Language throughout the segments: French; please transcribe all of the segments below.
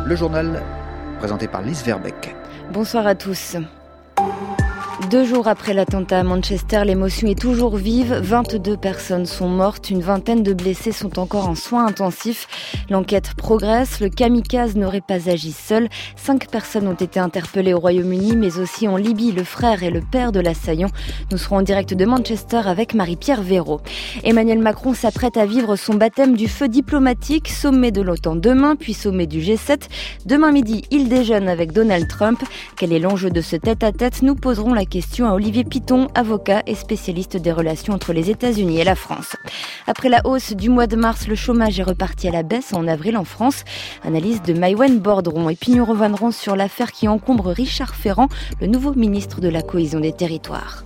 Le journal présenté par Lise Verbeek. Bonsoir à tous. 2 jours après l'attentat à Manchester, l'émotion est toujours vive. 22 personnes sont mortes, une vingtaine de blessés sont encore en soins intensifs. L'enquête progresse, le kamikaze n'aurait pas agi seul. 5 personnes ont été interpellées au Royaume-Uni, mais aussi en Libye, le frère et le père de l'assaillant. Nous serons en direct de Manchester avec Marie-Pierre Véraud. Emmanuel Macron s'apprête à vivre son baptême du feu diplomatique, sommet de l'OTAN demain, puis sommet du G7. Demain midi, il déjeune avec Donald Trump. Quel est l'enjeu de ce tête-à-tête ? Nous poserons la question à Olivier Piton, avocat et spécialiste des relations entre les États-Unis et la France. Après la hausse du mois de mars, le chômage est reparti à la baisse en avril en France. Analyse de Maïwenn Bordron. Et puis nous reviendrons sur l'affaire qui encombre Richard Ferrand, le nouveau ministre de la Cohésion des Territoires.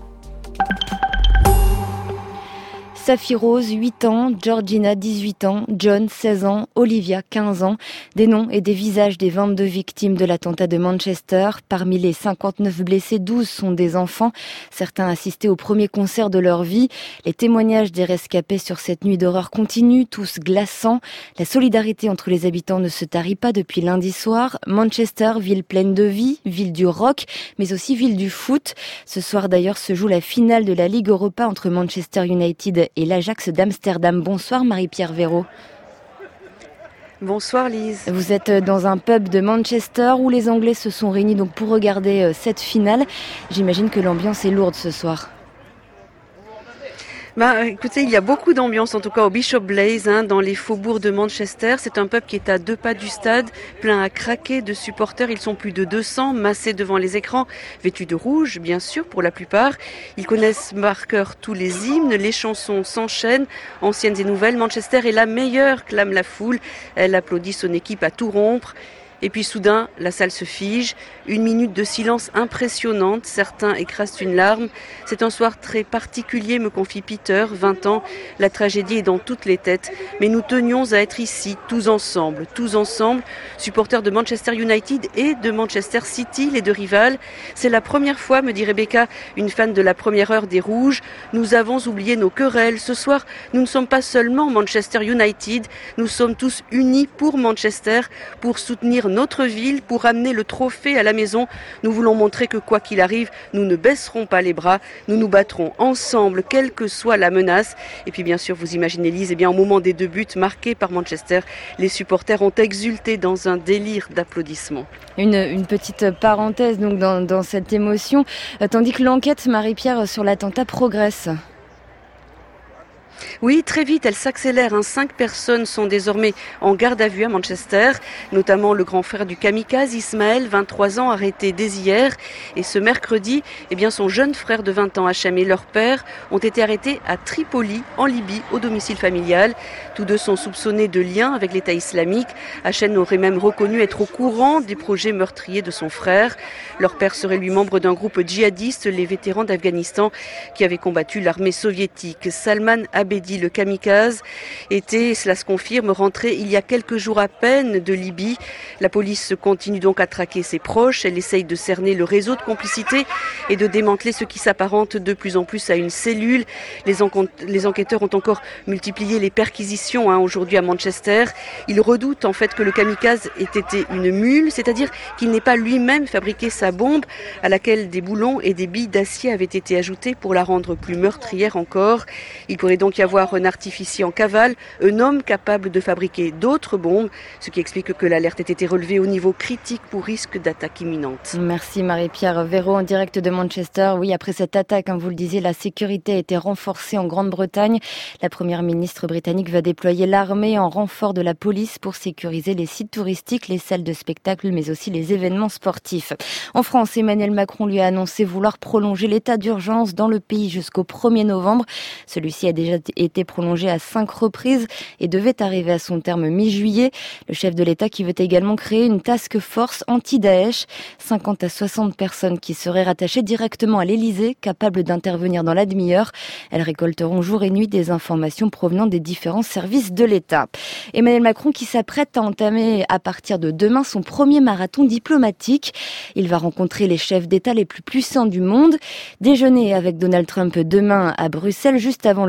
Safi Rose, 8 ans, Georgina, 18 ans, John, 16 ans, Olivia, 15 ans. Des noms et des visages des 22 victimes de l'attentat de Manchester. Parmi les 59 blessés, 12 sont des enfants. Certains assistaient au premier concert de leur vie. Les témoignages des rescapés sur cette nuit d'horreur continuent, tous glaçants. La solidarité entre les habitants ne se tarit pas depuis lundi soir. Manchester, ville pleine de vie, ville du rock, mais aussi ville du foot. Ce soir d'ailleurs se joue la finale de la Ligue Europa entre Manchester United et l'Ajax d'Amsterdam. Bonsoir Marie-Pierre Véraud. Bonsoir Lise. Vous êtes dans un pub de Manchester où les Anglais se sont réunis donc pour regarder cette finale. J'imagine que l'ambiance est lourde ce soir. Écoutez, il y a beaucoup d'ambiance, en tout cas au Bishop Blaze, dans les faubourgs de Manchester. C'est un pub qui est à 2 pas du stade, plein à craquer de supporters. Ils sont plus de 200, massés devant les écrans, vêtus de rouge, bien sûr, pour la plupart. Ils connaissent par cœur tous les hymnes, les chansons s'enchaînent, anciennes et nouvelles. Manchester est la meilleure, clame la foule. Elle applaudit son équipe à tout rompre. Et puis soudain, la salle se fige. 1 minute de silence impressionnante. Certains écrasent une larme. C'est un soir très particulier, me confie Peter, 20 ans. La tragédie est dans toutes les têtes. Mais nous tenions à être ici, tous ensemble, supporters de Manchester United et de Manchester City, les deux rivales. C'est la première fois, me dit Rebecca, une fan de la première heure des Rouges. Nous avons oublié nos querelles. Ce soir, nous ne sommes pas seulement Manchester United. Nous sommes tous unis pour Manchester, pour soutenir notre ville, pour amener le trophée à la maison. Nous voulons montrer que quoi qu'il arrive, nous ne baisserons pas les bras, nous nous battrons ensemble, quelle que soit la menace. Et puis bien sûr, vous imaginez Lise, au moment des 2 buts marqués par Manchester, les supporters ont exulté dans un délire d'applaudissements. Une petite parenthèse donc dans cette émotion, tandis que l'enquête, Marie-Pierre, sur l'attentat progresse. Oui, très vite, elle s'accélère. 5 personnes sont désormais en garde à vue à Manchester, notamment le grand frère du kamikaze, Ismaël, 23 ans, arrêté dès hier. Et ce mercredi, son jeune frère de 20 ans, Hacham, et leur père ont été arrêtés à Tripoli, en Libye, au domicile familial. Tous deux sont soupçonnés de liens avec l'État islamique. Hacham aurait même reconnu être au courant des projets meurtriers de son frère. Leur père serait lui membre d'un groupe djihadiste, les vétérans d'Afghanistan, qui avaient combattu l'armée soviétique. Salman Abedi, le kamikaze, était, cela se confirme, rentré il y a quelques jours à peine de Libye. La police continue donc à traquer ses proches. Elle essaye de cerner le réseau de complicité et de démanteler ce qui s'apparente de plus en plus à une cellule. Les enquêteurs ont encore multiplié les perquisitions aujourd'hui à Manchester. Ils redoutent en fait que le kamikaze ait été une mule, c'est-à-dire qu'il n'ait pas lui-même fabriqué sa bombe à laquelle des boulons et des billes d'acier avaient été ajoutés pour la rendre plus meurtrière encore. Il pourrait donc y avoir un artificier en cavale, un homme capable de fabriquer d'autres bombes, ce qui explique que l'alerte ait été relevée au niveau critique pour risque d'attaque imminente. Merci Marie-Pierre Véraud en direct de Manchester. Oui, après cette attaque, vous le disiez, la sécurité a été renforcée en Grande-Bretagne. La première ministre britannique va déployer l'armée en renfort de la police pour sécuriser les sites touristiques, les salles de spectacle, mais aussi les événements sportifs. En France, Emmanuel Macron lui a annoncé vouloir prolonger l'état d'urgence dans le pays jusqu'au 1er novembre. Celui-ci a déjà été prolongé à 5 reprises et devait arriver à son terme mi-juillet. Le chef de l'État qui veut également créer une task force anti-Daesh, 50 à 60 personnes qui seraient rattachées directement à l'Élysée, capables d'intervenir dans la demi-heure. Elles récolteront jour et nuit des informations provenant des différents services de l'État. Emmanuel Macron qui s'apprête à entamer à partir de demain son premier marathon diplomatique. Il va rencontrer les chefs d'État les plus puissants du monde. Déjeuner avec Donald Trump demain à Bruxelles, juste avant le sommet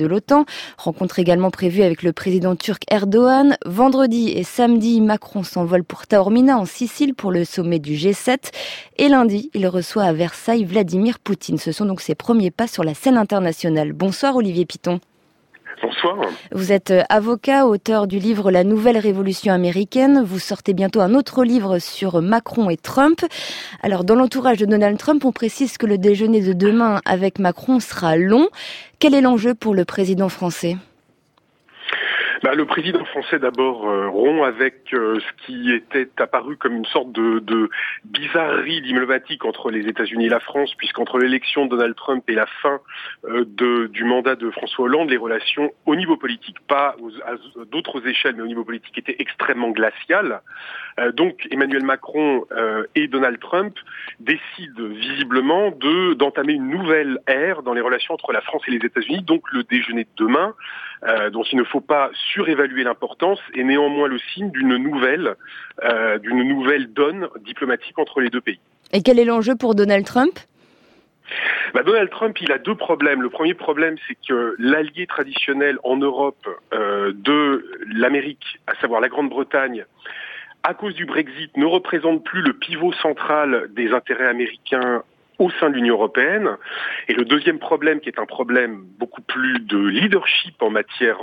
de l'OTAN. Rencontre également prévue avec le président turc Erdogan. Vendredi et samedi, Macron s'envole pour Taormina en Sicile pour le sommet du G7. Et lundi, il reçoit à Versailles Vladimir Poutine. Ce sont donc ses premiers pas sur la scène internationale. Bonsoir Olivier Piton. Bonsoir. Vous êtes avocat, auteur du livre La Nouvelle Révolution américaine. Vous sortez bientôt un autre livre sur Macron et Trump. Alors, dans l'entourage de Donald Trump, on précise que le déjeuner de demain avec Macron sera long. Quel est l'enjeu pour le président français ? Le président français d'abord rompt avec ce qui était apparu comme une sorte de bizarrerie diplomatique entre les États-Unis et la France, puisqu'entre l'élection de Donald Trump et la fin du mandat de François Hollande, les relations au niveau politique, pas à d'autres échelles, mais au niveau politique, étaient extrêmement glaciales. Donc Emmanuel Macron et Donald Trump décident visiblement d'entamer une nouvelle ère dans les relations entre la France et les États-Unis, donc le déjeuner de demain, dont il ne faut pas surévaluer l'importance, est néanmoins le signe d'une nouvelle donne diplomatique entre les deux pays. Et quel est l'enjeu pour Donald Trump ? Donald Trump, il a deux problèmes. Le premier problème, c'est que l'allié traditionnel en Europe de l'Amérique, à savoir la Grande-Bretagne, à cause du Brexit, ne représente plus le pivot central des intérêts américains au sein de l'Union européenne. Et le deuxième problème, qui est un problème beaucoup plus de leadership en matière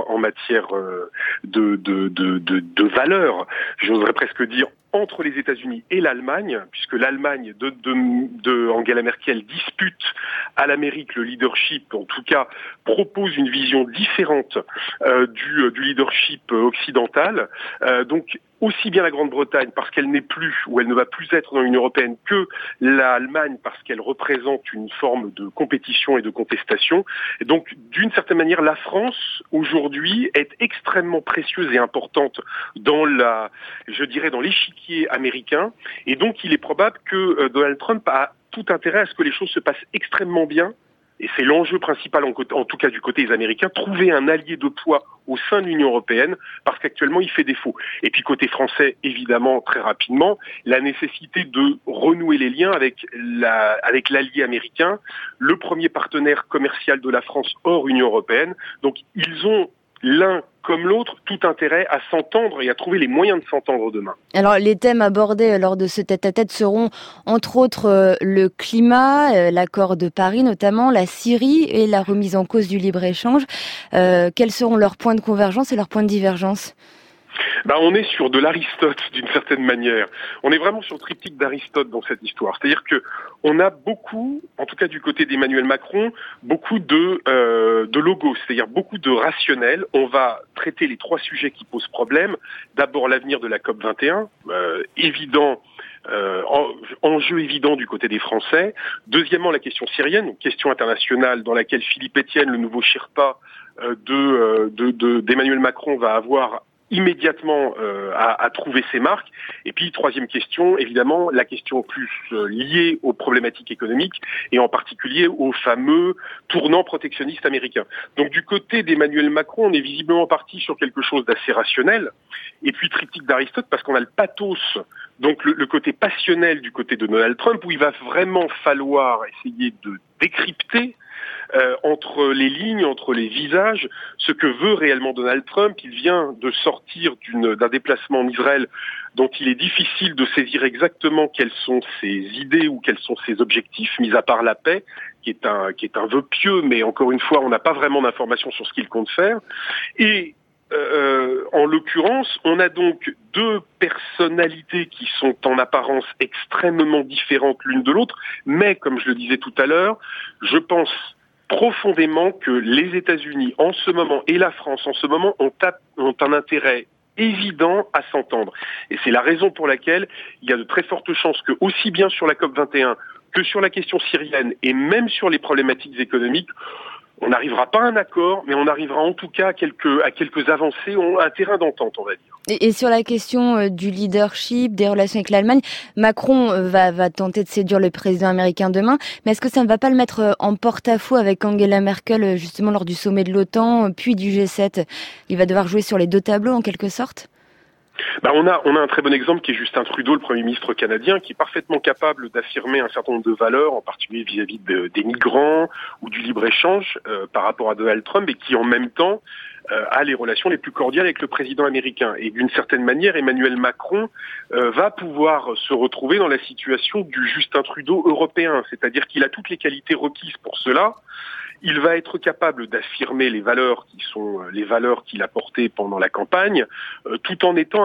de valeurs, j'oserais presque dire, entre les États-Unis et l'Allemagne, puisque l'Allemagne de Angela Merkel dispute à l'Amérique le leadership, en tout cas propose une vision différente du leadership occidental. Donc aussi bien la Grande-Bretagne, parce qu'elle n'est plus, ou elle ne va plus être dans l'Union européenne, que l'Allemagne, parce qu'elle représente une forme de compétition et de contestation. Et donc, d'une certaine manière, la France, aujourd'hui, est extrêmement précieuse et importante dans l'échiquier américain. Et donc, il est probable que Donald Trump a tout intérêt à ce que les choses se passent extrêmement bien. Et c'est l'enjeu principal, en tout cas du côté des Américains, trouver un allié de poids au sein de l'Union européenne, parce qu'actuellement il fait défaut. Et puis côté français, évidemment, très rapidement, la nécessité de renouer les liens avec l'allié américain, le premier partenaire commercial de la France hors Union européenne. Donc ils ont l'un comme l'autre, tout intérêt à s'entendre et à trouver les moyens de s'entendre demain. Alors, les thèmes abordés lors de ce tête-à-tête seront, entre autres, le climat, l'accord de Paris notamment, la Syrie et la remise en cause du libre-échange. Quels seront leurs points de convergence et leurs points de divergence ? On est sur de l'Aristote d'une certaine manière. On est vraiment sur le triptyque d'Aristote dans cette histoire. C'est-à-dire que on a beaucoup, en tout cas du côté d'Emmanuel Macron, beaucoup de logos, c'est-à-dire beaucoup de rationnel. On va traiter les trois sujets qui posent problème. D'abord l'avenir de la COP21, enjeu évident du côté des Français. Deuxièmement, la question syrienne, donc question internationale dans laquelle Philippe Etienne, le nouveau Sherpa d'Emmanuel Macron, va avoir immédiatement à trouver ses marques. Et puis, troisième question, évidemment, la question plus liée aux problématiques économiques et en particulier aux fameux tournants protectionnistes américains. Donc, du côté d'Emmanuel Macron, on est visiblement parti sur quelque chose d'assez rationnel. Et puis, triptyque d'Aristote, parce qu'on a le pathos, donc le côté passionnel du côté de Donald Trump, où il va vraiment falloir essayer de décrypter entre les lignes, entre les visages, ce que veut réellement Donald Trump. Il vient de sortir d'un déplacement en Israël dont il est difficile de saisir exactement quelles sont ses idées ou quels sont ses objectifs, mis à part la paix, qui est un vœu pieux, mais encore une fois, on n'a pas vraiment d'informations sur ce qu'il compte faire. Et en l'occurrence, on a donc deux personnalités qui sont en apparence extrêmement différentes l'une de l'autre, mais comme je le disais tout à l'heure, je pense profondément que les États-Unis en ce moment et la France en ce moment ont un intérêt évident à s'entendre. Et c'est la raison pour laquelle il y a de très fortes chances que, aussi bien sur la COP21 que sur la question syrienne et même sur les problématiques économiques, on n'arrivera pas à un accord, mais on arrivera en tout cas à quelques avancées, un terrain d'entente, on va dire. Et sur la question du leadership, des relations avec l'Allemagne, Macron va tenter de séduire le président américain demain, mais est-ce que ça ne va pas le mettre en porte-à-faux avec Angela Merkel, justement lors du sommet de l'OTAN, puis du G7 ? Il va devoir jouer sur les deux tableaux en quelque sorte ? On a un très bon exemple qui est Justin Trudeau, le Premier ministre canadien, qui est parfaitement capable d'affirmer un certain nombre de valeurs, en particulier vis-à-vis des migrants ou du libre-échange par rapport à Donald Trump, et qui en même temps a les relations les plus cordiales avec le président américain. Et d'une certaine manière, Emmanuel Macron va pouvoir se retrouver dans la situation du Justin Trudeau européen, c'est-à-dire qu'il a toutes les qualités requises pour cela. Il va être capable d'affirmer les valeurs qui sont les valeurs qu'il a portées pendant la campagne, tout en étant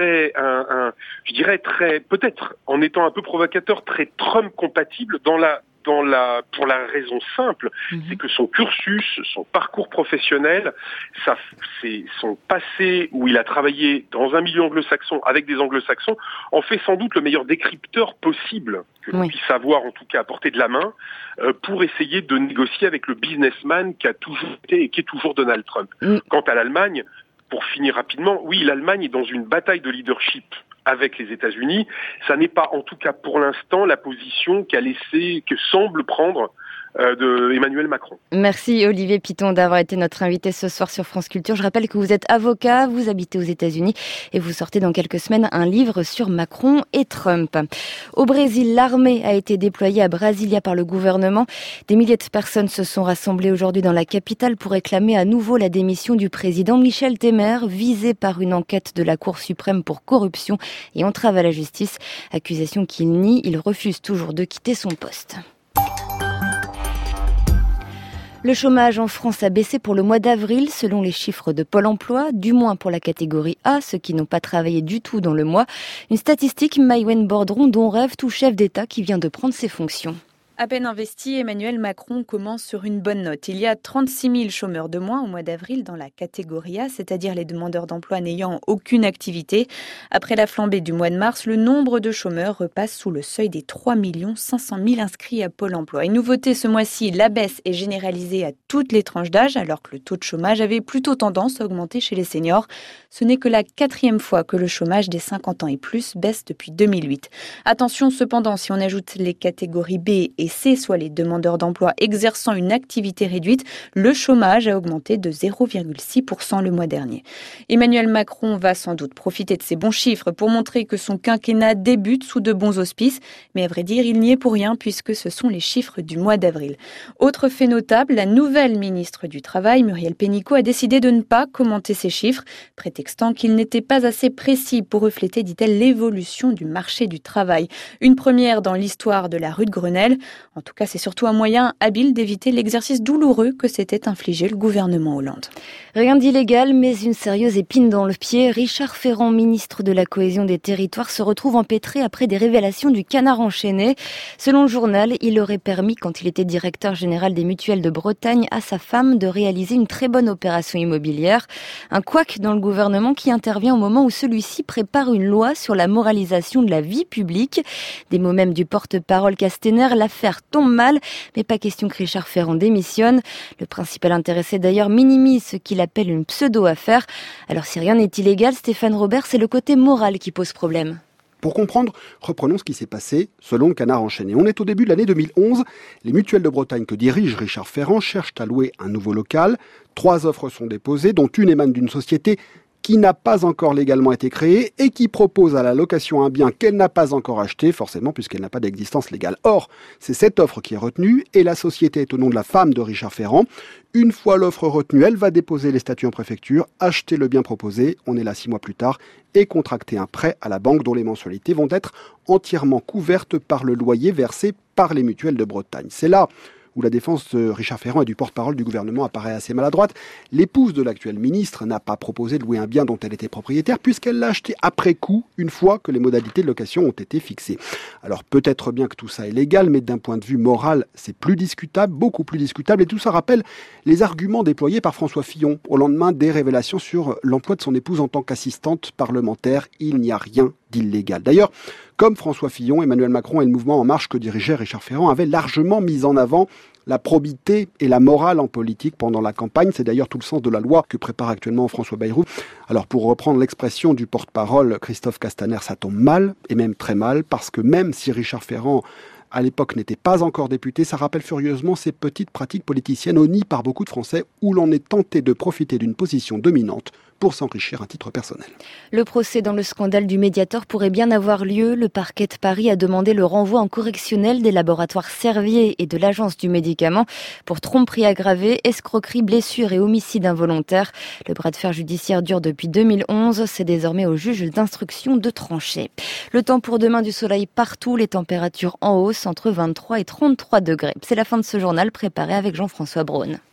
peut-être en étant un peu provocateur, très Trump compatible pour la raison simple, c'est que son cursus, son parcours professionnel, son passé où il a travaillé dans un milieu anglo-saxon avec des anglo-saxons, en fait sans doute le meilleur décrypteur possible que l'on puisse avoir, en tout cas à portée de la main, pour essayer de négocier avec le businessman qui a toujours été et qui est toujours Donald Trump. Quant à l'Allemagne, pour finir rapidement, oui, l'Allemagne est dans une bataille de leadership avec les États-Unis. Ça n'est pas, en tout cas pour l'instant, la position que semble prendre de Emmanuel Macron. Merci Olivier Piton d'avoir été notre invité ce soir sur France Culture. Je rappelle que vous êtes avocat, vous habitez aux États-Unis et vous sortez dans quelques semaines un livre sur Macron et Trump. Au Brésil, l'armée a été déployée à Brasilia par le gouvernement. Des milliers de personnes se sont rassemblées aujourd'hui dans la capitale pour réclamer à nouveau la démission du président Michel Temer, visé par une enquête de la Cour suprême pour corruption et entrave à la justice. Accusation qu'il nie, il refuse toujours de quitter son poste. Le chômage en France a baissé pour le mois d'avril, selon les chiffres de Pôle emploi, du moins pour la catégorie A, ceux qui n'ont pas travaillé du tout dans le mois. Une statistique, Maïwenn Bordron, dont rêve tout chef d'État qui vient de prendre ses fonctions. À peine investi, Emmanuel Macron commence sur une bonne note. Il y a 36 000 chômeurs de moins au mois d'avril dans la catégorie A, c'est-à-dire les demandeurs d'emploi n'ayant aucune activité. Après la flambée du mois de mars, le nombre de chômeurs repasse sous le seuil des 3 500 000 inscrits à Pôle emploi. Une nouveauté ce mois-ci, la baisse est généralisée à toutes les tranches d'âge, alors que le taux de chômage avait plutôt tendance à augmenter chez les seniors. Ce n'est que la 4e fois que le chômage des 50 ans et plus baisse depuis 2008. Attention cependant, si on ajoute les catégories B et C, soit les demandeurs d'emploi exerçant une activité réduite, le chômage a augmenté de 0,6% le mois dernier. Emmanuel Macron va sans doute profiter de ces bons chiffres pour montrer que son quinquennat débute sous de bons auspices, mais à vrai dire, il n'y est pour rien puisque ce sont les chiffres du mois d'avril. Autre fait notable, la nouvelle ministre du Travail, Muriel Pénicaud, a décidé de ne pas commenter ces chiffres, prétextant qu'ils n'étaient pas assez précis pour refléter, dit-elle, l'évolution du marché du travail. Une première dans l'histoire de la rue de Grenelle. En tout cas, c'est surtout un moyen habile d'éviter l'exercice douloureux que s'était infligé le gouvernement Hollande. Rien d'illégal, mais une sérieuse épine dans le pied. Richard Ferrand, ministre de la Cohésion des Territoires, se retrouve empêtré après des révélations du canard enchaîné. Selon le journal, il aurait permis, quand il était directeur général des mutuelles de Bretagne, à sa femme de réaliser une très bonne opération immobilière. Un couac dans le gouvernement qui intervient au moment où celui-ci prépare une loi sur la moralisation de la vie publique. Des mots même du porte-parole Castaner, l'affaire tombe mal, mais pas question que Richard Ferrand démissionne. Le principal intéressé d'ailleurs minimise ce qu'il appelle une pseudo-affaire. Alors si rien n'est illégal, Stéphane Robert, c'est le côté moral qui pose problème. Pour comprendre, reprenons ce qui s'est passé selon le canard enchaîné. On est au début de l'année 2011. Les mutuelles de Bretagne que dirige Richard Ferrand cherchent à louer un nouveau local. 3 offres sont déposées, dont une émane d'une société qui n'a pas encore légalement été créée et qui propose à la location un bien qu'elle n'a pas encore acheté, forcément puisqu'elle n'a pas d'existence légale. Or, c'est cette offre qui est retenue et la société est au nom de la femme de Richard Ferrand. Une fois l'offre retenue, elle va déposer les statuts en préfecture, acheter le bien proposé, on est là 6 mois plus tard, et contracter un prêt à la banque dont les mensualités vont être entièrement couvertes par le loyer versé par les mutuelles de Bretagne. C'est là où la défense de Richard Ferrand et du porte-parole du gouvernement apparaît assez maladroite. L'épouse de l'actuel ministre n'a pas proposé de louer un bien dont elle était propriétaire puisqu'elle l'a acheté après coup, une fois que les modalités de location ont été fixées. Alors peut-être bien que tout ça est légal, mais d'un point de vue moral, c'est plus discutable, beaucoup plus discutable, et tout ça rappelle les arguments déployés par François Fillon au lendemain des révélations sur l'emploi de son épouse en tant qu'assistante parlementaire. Il n'y a rien d'illégal. D'ailleurs, comme François Fillon, Emmanuel Macron et le mouvement En Marche que dirigeait Richard Ferrand avaient largement mis en avant la probité et la morale en politique pendant la campagne. C'est d'ailleurs tout le sens de la loi que prépare actuellement François Bayrou. Alors pour reprendre l'expression du porte-parole Christophe Castaner, ça tombe mal, et même très mal, parce que même si Richard Ferrand à l'époque n'était pas encore député, ça rappelle furieusement ces petites pratiques politiciennes honnies par beaucoup de Français où l'on est tenté de profiter d'une position dominante pour s'enrichir à titre personnel. Le procès dans le scandale du Mediator pourrait bien avoir lieu. Le parquet de Paris a demandé le renvoi en correctionnel des laboratoires Servier et de l'Agence du médicament pour tromperie aggravée, escroquerie, blessure et homicide involontaire. Le bras de fer judiciaire dure depuis 2011. C'est désormais au juge d'instruction de trancher. Le temps pour demain, du soleil partout, les températures en hausse entre 23 et 33 degrés. C'est la fin de ce journal préparé avec Jean-François Braun.